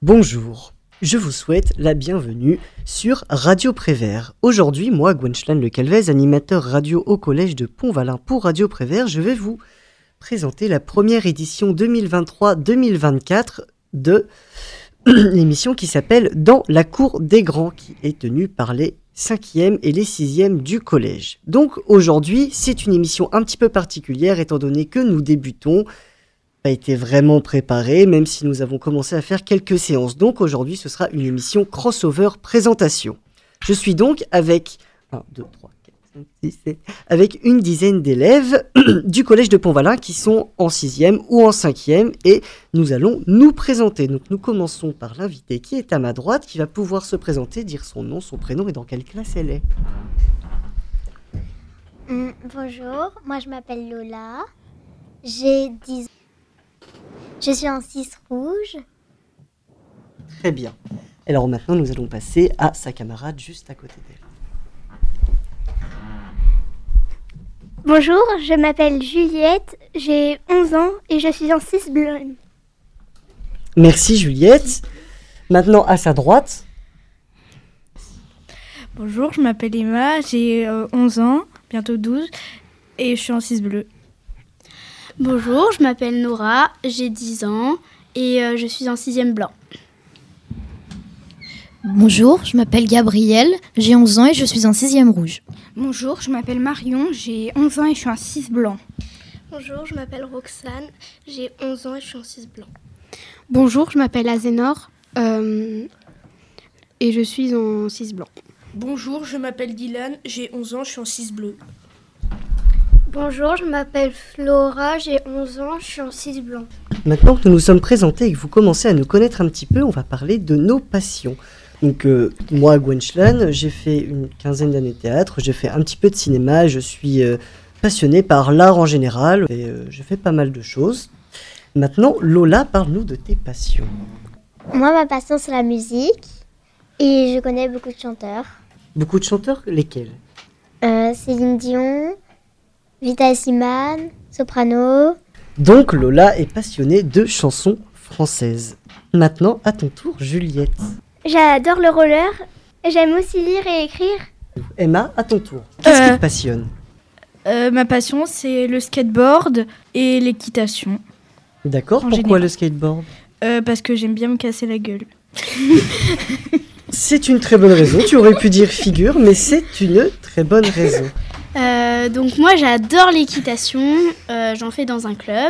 Bonjour, je vous souhaite la bienvenue sur Radio Prévert. Aujourd'hui, moi, Gwenchlan Le Calvez, animateur radio au collège de Pont-Valin pour Radio Prévert, je vais vous présenter la première édition 2023-2024 de l'émission qui s'appelle Dans la cour des grands, qui est tenue par les 5e et les 6e du collège. Donc aujourd'hui, c'est une émission un petit peu particulière étant donné que nous débutons. Pas été vraiment préparé, même si nous avons commencé à faire quelques séances. Donc aujourd'hui, ce sera une émission crossover présentation. Je suis donc avec 1, 2, 3, 4, 5, 6, 7, avec une dizaine d'élèves du collège de Pont-Valin qui sont en 6e ou en 5e et nous allons nous présenter. Donc nous commençons par l'invité qui est à ma droite, qui va pouvoir se présenter, dire son nom, son prénom et dans quelle classe elle est. Bonjour, moi je m'appelle Lola, j'ai 10 ans. Je suis en 6 rouge. Très bien. Alors maintenant, nous allons passer à sa camarade juste à côté d'elle. Bonjour, je m'appelle Juliette, j'ai 11 ans et je suis en 6 blonde. Merci Juliette. Maintenant à sa droite. Bonjour, je m'appelle Emma, j'ai 11 ans, bientôt 12 et je suis en 6 bleu. Bonjour, je m'appelle Nora, j'ai 10 ans et je suis en 6e blanc. Bonjour, je m'appelle Gabrielle, j'ai 11 ans et je suis en 6e rouge. Bonjour, je m'appelle Marion, j'ai 11 ans et je suis en 6 blanc. Bonjour, je m'appelle Roxane, j'ai 11 ans et je suis en 6 blanc. Bonjour, je m'appelle Azénor et je suis en 6 blanc. Bonjour, je m'appelle Dylan, j'ai 11 ans, je suis en 6 bleu. Bonjour, je m'appelle Flora, j'ai 11 ans, je suis en 6 blanc. Maintenant que nous nous sommes présentés et que vous commencez à nous connaître un petit peu, on va parler de nos passions. Donc moi, Gwenchlan, j'ai fait une quinzaine d'années de théâtre, j'ai fait un petit peu de cinéma, je suis passionnée par l'art en général et j'ai fait pas mal de choses. Maintenant, Lola, parle-nous de tes passions. Moi, ma passion, c'est la musique et je connais beaucoup de chanteurs. Beaucoup de chanteurs, lesquels ? Céline Dion, Vita Simane, soprano. Donc Lola est passionnée de chansons françaises. Maintenant, à ton tour, Juliette. J'adore le roller, j'aime aussi lire et écrire. Emma, à ton tour. Qu'est-ce qui te passionne ? Ma passion, c'est le skateboard et l'équitation. D'accord, pourquoi général. Le skateboard ? Parce que j'aime bien me casser la gueule. C'est une très bonne raison, tu aurais pu dire figure, mais c'est une très bonne raison. Donc moi j'adore l'équitation, j'en fais dans un club.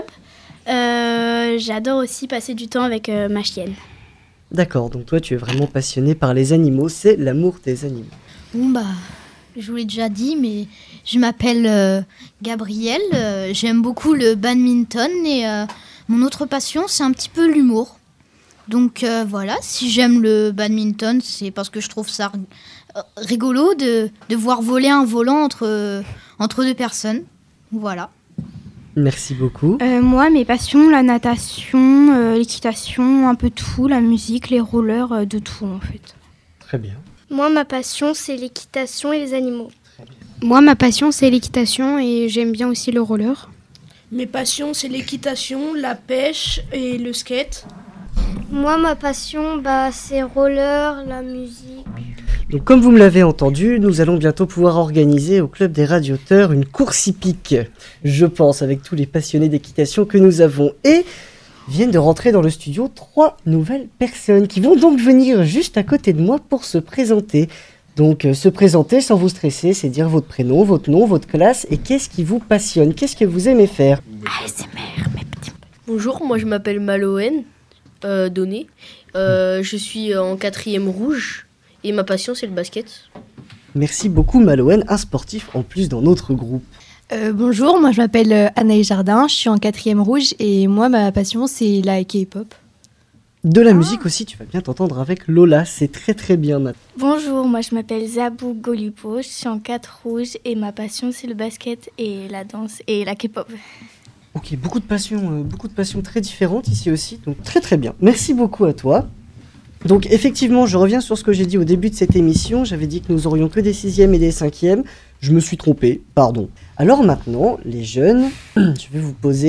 J'adore aussi passer du temps avec ma chienne. D'accord, donc toi tu es vraiment passionné par les animaux, c'est l'amour des animaux. Bon je vous l'ai déjà dit, mais je m'appelle Gabrielle, j'aime beaucoup le badminton et mon autre passion c'est un petit peu l'humour. Donc voilà, si j'aime le badminton, c'est parce que je trouve ça rigolo de voir voler un volant entre deux personnes. Voilà. Merci beaucoup. Moi, mes passions, la natation, l'équitation, un peu tout, la musique, les rollers, de tout en fait. Très bien. Moi, ma passion, c'est l'équitation et les animaux. Moi, ma passion, c'est l'équitation et j'aime bien aussi le roller. Mes passions, c'est l'équitation, la pêche et le skate. Moi, ma passion, c'est roller, la musique. Donc comme vous me l'avez entendu, nous allons bientôt pouvoir organiser au Club des Radioteurs une course hippique, je pense, avec tous les passionnés d'équitation que nous avons. Et viennent de rentrer dans le studio 3 nouvelles personnes qui vont donc venir juste à côté de moi pour se présenter. Donc se présenter sans vous stresser, c'est dire votre prénom, votre nom, votre classe et qu'est-ce qui vous passionne, qu'est-ce que vous aimez faire. ASMR, mes petits. Bonjour, moi je m'appelle Maloën Donné, je suis en 4e rouge. Et ma passion, c'est le basket. Merci beaucoup Maloën, un sportif en plus dans notre groupe. Bonjour, moi je m'appelle Anaïs Jardin, je suis en 4e rouge et moi ma passion c'est la K-pop. De la musique aussi, tu vas bien t'entendre avec Lola, c'est très très bien maintenant. Bonjour, moi je m'appelle Zabou Golupo, je suis en 4 rouge et ma passion c'est le basket et la danse et la K-pop. Ok, beaucoup de passions très différentes ici aussi, donc très très bien. Merci beaucoup à toi. Donc effectivement, je reviens sur ce que j'ai dit au début de cette émission. J'avais dit que nous aurions que des 6e et des 5e. Je me suis trompé, pardon. Alors maintenant, les jeunes, je vais vous poser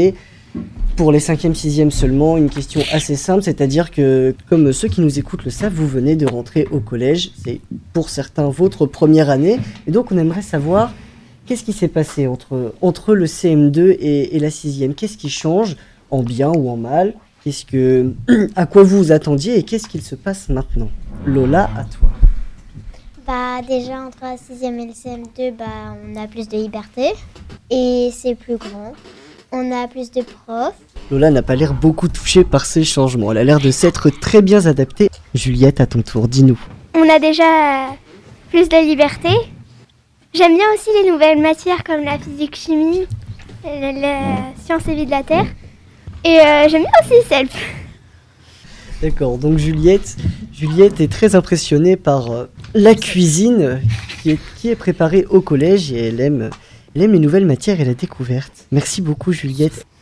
Pour les 5e, 6e seulement, une question assez simple, c'est-à-dire que, comme ceux qui nous écoutent le savent, vous venez de rentrer au collège. C'est pour certains votre première année. Et donc, on aimerait savoir qu'est-ce qui s'est passé entre le CM2 et la 6e. Qu'est-ce qui change, en bien ou en mal? À quoi vous vous attendiez et qu'est-ce qu'il se passe maintenant? Lola, à toi. Déjà, entre la 6e et le CM2, on a plus de liberté et c'est plus grand. On a plus de profs. Lola n'a pas l'air beaucoup touchée par ces changements. Elle a l'air de s'être très bien adaptée. Juliette, à ton tour, dis-nous. On a déjà plus de liberté. J'aime bien aussi les nouvelles matières comme la physique-chimie, la science et vie de la Terre. Et j'aime bien aussi CELP. D'accord, donc Juliette est très impressionnée par la cuisine qui est préparée au collège et elle aime les nouvelles matières et la découverte. Merci beaucoup Juliette.